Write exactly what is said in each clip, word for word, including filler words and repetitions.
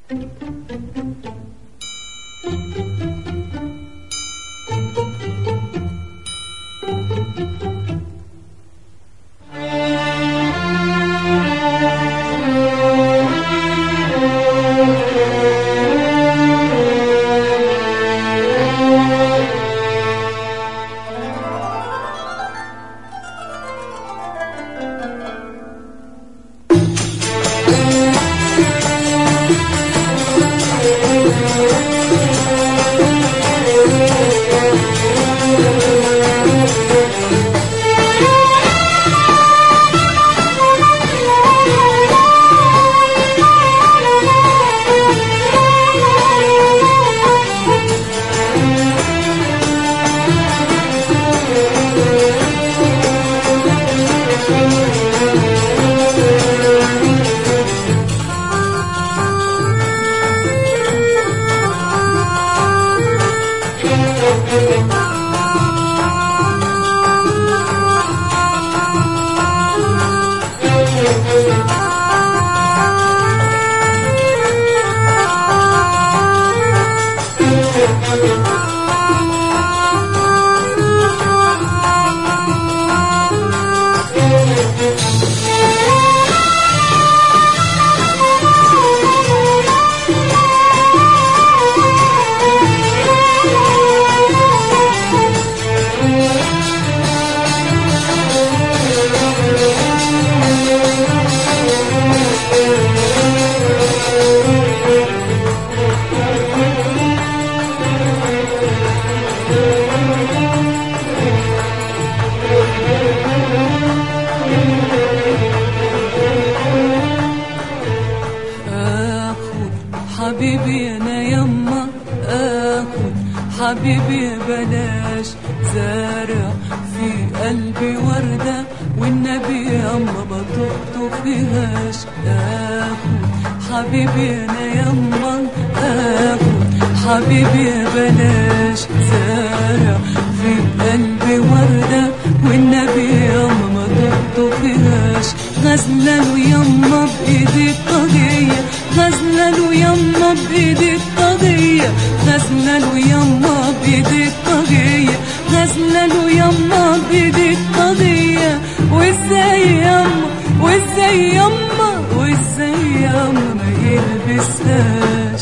حبيبي انا يما اخد حبيبي بلاش زارع في قلبي وردة والنبي يما بطقطق فيهاش. اخد حبيبي انا يما اخد حبيبي بلاش زارع في قلبي وردة والنبي يما ما بطقطق فيهاش. غزلة له يما بايدي الطاغية، غزلة له يما بايدي الطاغية، غزلة له يما بايدي الطاغية، غزلة له يما بايدي الطاغية. وازاي يما وازاي يما وازاي يما ما يلبسهاش.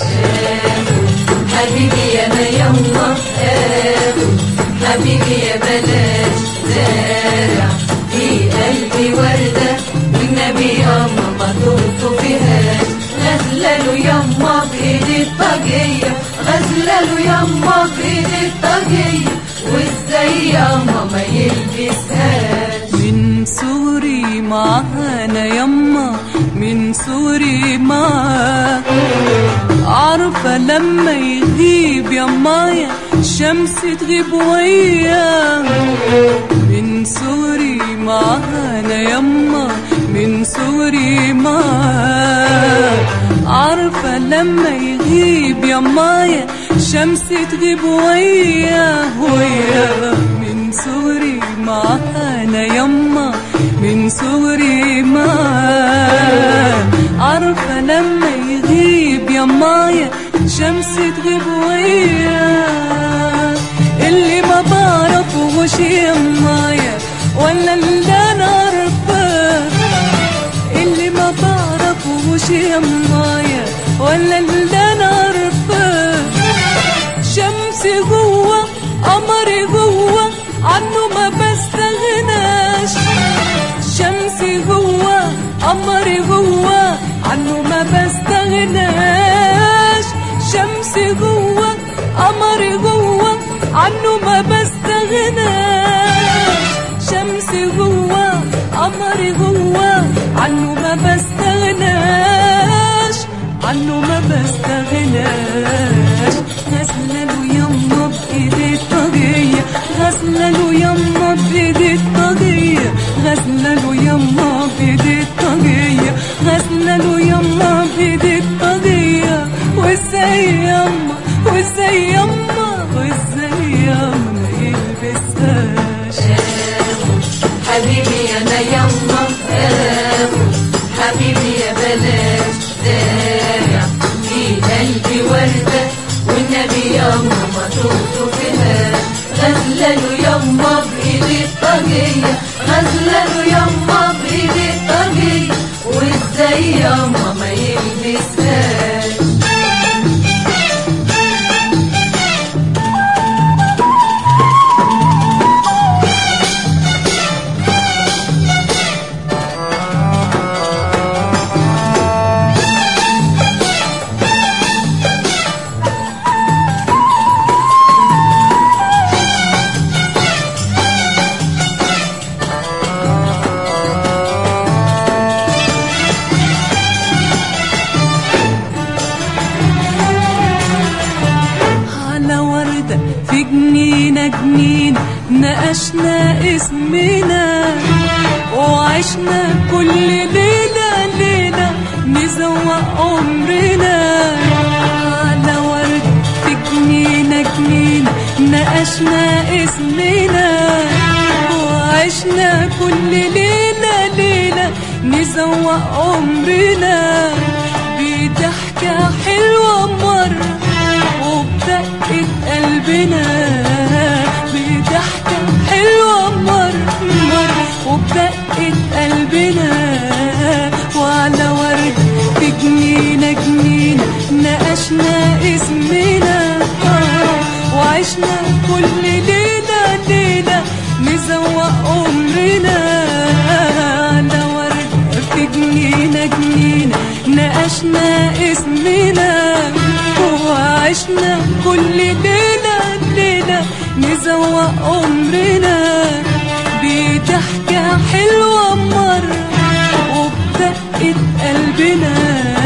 حبيبي يا ما يما حبيبي يا بلاش زارع في قلبي وردة والنبي يما ما تقطو فيهاش. غزلة له يما بايدي الطاغية، غزلة له يما بايدي الطاغية، وازاي يما ما يلبسهاش. من صغري معانا يما من صغري معاه، عارفة لما يغيب يمايا الشمس تغيب وياه. من صغري معانا يما من صغري معاه، عارفة لما يغيب يمايا الشمس تغيب وياه وياه. من صغري معانا يما من صغري معاه، عارفة لما يغيب يمايا الشمس تغيب وياه. اللي ما بعرفوش يمايا ولا اللي انا عارفاه، اللي ما بعرفوش يمايا ولا اللي انا عارفاه. شمسي جوه قمري جوه عنه ما بستغناش، شمسي جوه قمري جوه عنه ما بستغناش. شمسي جوه قمري جوه عنه ما بستغناش، شمسي جوه قمري جوه عنه ما بستغناش، عنه ما بستغناش. غزلة له يما بايدي الطاغية، غزلة له يما بايدي الطاغية، غزلة له يما بايدي الطاغية، غزلة له يما بايدي الطاغية. وازاي يما وازاي يما وازاي يما ما يلبسهاش. حبيبي انا يما حبيبي يا بلاش زارع في يلبسهاش. في جنينة جنينة ناقشنا اسمنا وعشنا كل ليلة ليلة نزوق عمرنا. على ورد في جنينة جنينة ناقشنا اسمنا وعشنا كل ليلة ليلة نزوق عمرنا. بضحكة حلوة مرة وبدقة قلبنا، بضحكة حلوة مرة مرة وبدقة قلبنا. وعلى ورد في جنينة جنينة ناقشنا اسمنا وعشنا كل ليلة ليلة نزوق عمرنا. على ورد في جنينة جنينة ناقشنا اسمنا وعشنا كل ليلة ليلة نزوق عمرنا. بضحكة حلوة مرة وبدقة قلبنا،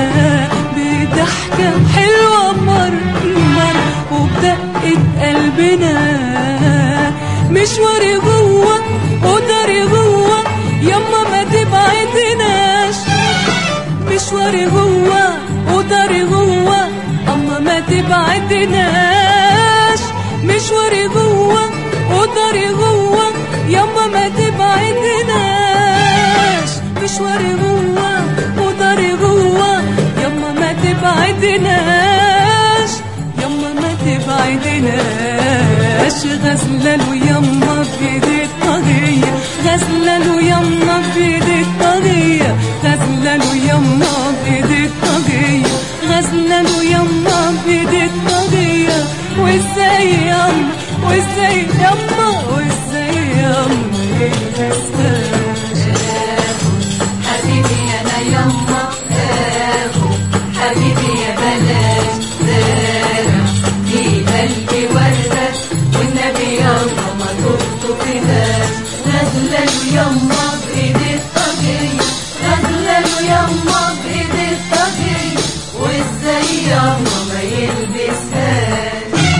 بضحكة حلوة مرة مرة وبدقة قلبنا. مشواري جوه وداري جوه يما ما تبعدناش، مشواري جوه وداري جوه أما ما تبعدناش. مشواري جوه وداري جوه يما ما تبعدناش، مشواري جوه وداري جوه يما ما تبعدناش، يما ما تبعدناش. غزلة له يما بإيدي الطاغية، غزلة له يما بإيدي الطاغية، غزلة له يما بإيدي الطاغية، غزلة له يما بإيدي الطاغية. وازاي يما وازاي يما وازاي يما يلبسهاش. حبيبي انا يما اخو حبيبي يا بلاش زارع في قلبي وردة والنبي يما ما تخطفيهاش. غزلة له يما بإيدي الطاغية، غزلة له يما بإيدي الطاغية. وازاي يما ما يلبسهاش.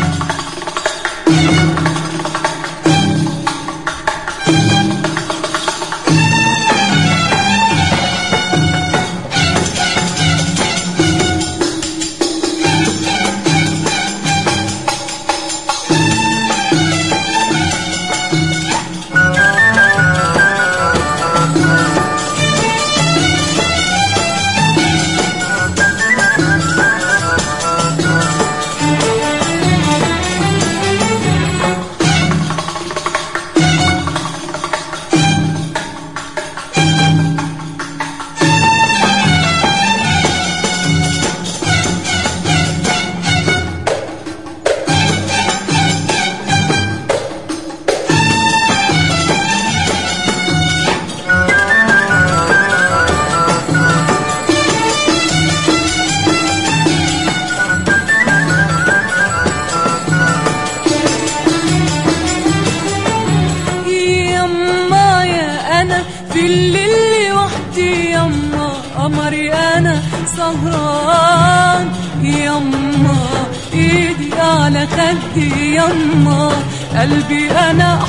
قمري أنا سهران يما، إيدي على خدي يما، قلبي أنا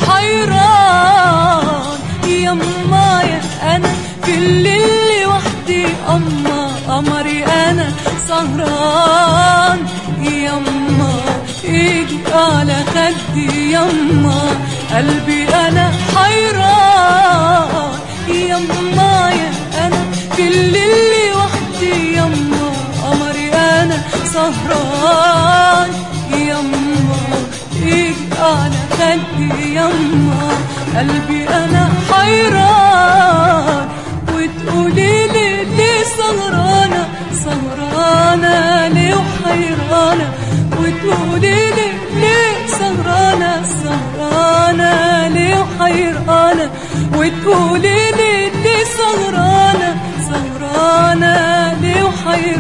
حيران يما يا أنا في الليل وحدي أما، قمري أنا سهران يما، إيدي على خدي يما، قلبي أنا حيران يما يا أنا في الليل وحدي يما، قمري أنا سهران يما، إيدي على خدي يما، قلبي أنا حيران. وتقولي لي ليه سهرانة سهرانة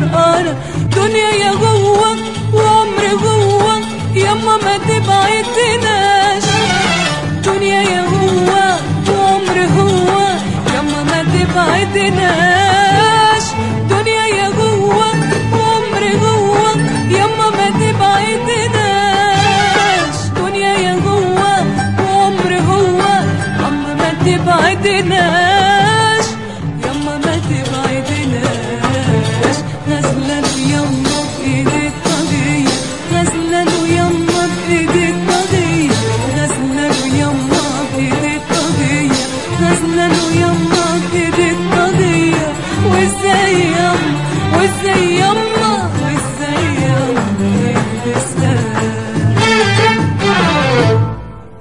انا دنيا يا جوا وعمر جوا يما ما تبعدناش دنيا يا جوا وعمر جوا يما ما تبعدناش دنيا يا جوا وعمر جوا يما ما تبعدناش دنيا يا جوا وعمر جوا يما ما تبعدناش يما ما تبعدناش نازلة يما بإيدك